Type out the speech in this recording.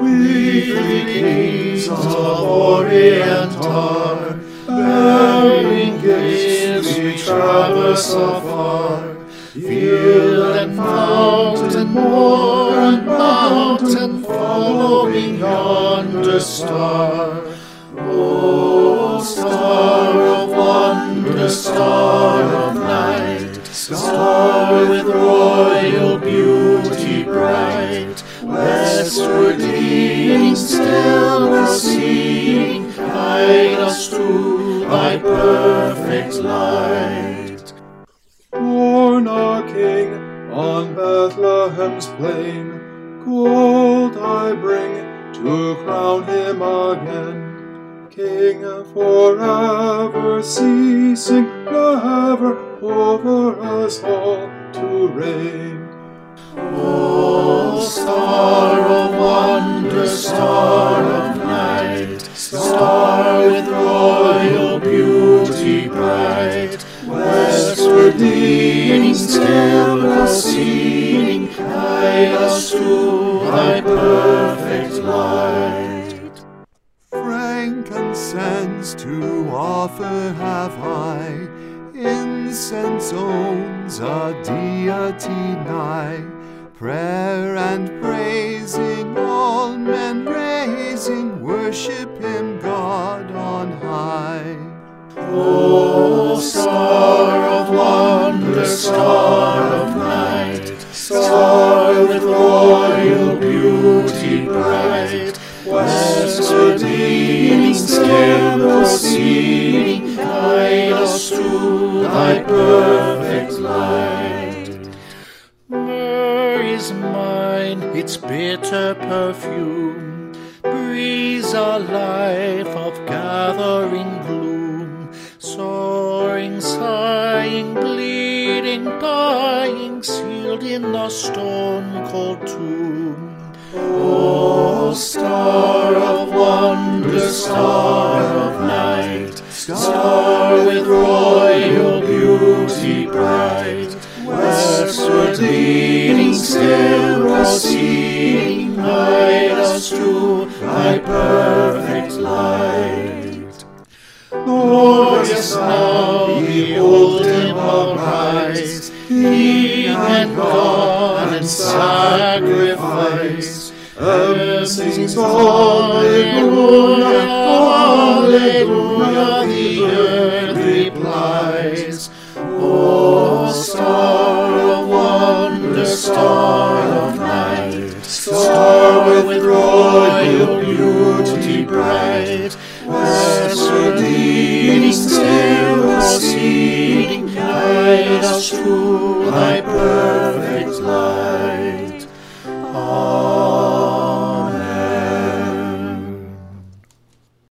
We three kings of Orient are, bearing gifts we traverse afar. Field and fountain, moor and mountain, following yonder star. O star of wonder, star of night, star with royal beauty bright, westward leading, still proceeding, guide us to thy perfect light. Born a king on Bethlehem's plain, gold I bring to crown him again. King forever, ceasing never over us all to reign. O star of wonder, star of night, star with royal beauty bright, westward leading, still proceeding, guide us to thy perfect light. Frankincense to offer have I, incense owns a deity nigh. Prayer and praising, all men raising, worship him, God on high. O star of wonder, star of night, star with royal beauty bright, westward leading, still proceeding, guide us to thy perfect light. Myrrh is mine, its bitter perfume breathes a life of gathering gloom, soaring, sighing, bleeding, dying, sealed in a stone-cold tomb. O star of wonder, star of night, star with royal beauty bright, westward leading, still proceeding, guide us to thy perfect light. Glorious now, behold him arise, King and God and sacrifice. Earth sings Hallelujah, Hallelujah, the earth replies. O star of wonder, star of night, star with royal beauty bright, westward leading, still proceeding, guide us to thy perfect